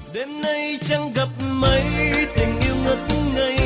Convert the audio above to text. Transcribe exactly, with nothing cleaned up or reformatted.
đêm nay chẳng gặp mấy tình yêu ngất ngây